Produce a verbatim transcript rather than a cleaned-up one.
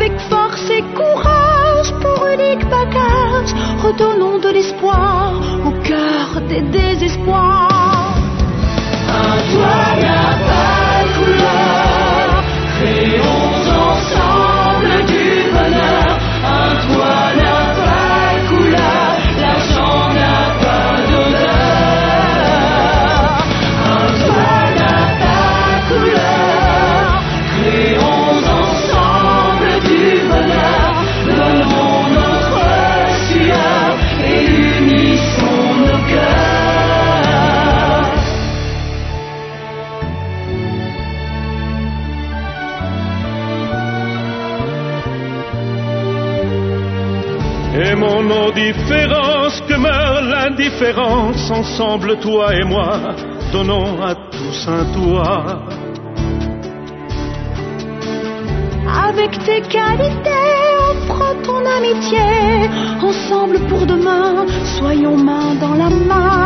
avec force et courage, pour unique bagage, redonnons de l'espoir au cœur des désespoirs. Un toit n'a pas de couleur, créons ensemble du bonheur. Un toit n'a pas de couleur, l'argent n'a pas d'odeur. Un toit n'a pas de couleur, créons ensemble du bonheur. Donnons notre sueur et unissons nos cœurs. Aimons nos différences, que meurt l'indifférence. Ensemble, toi et moi, donnons à tous un toit. Avec tes qualités, offre ton amitié. Ensemble pour demain, soyons main dans la main.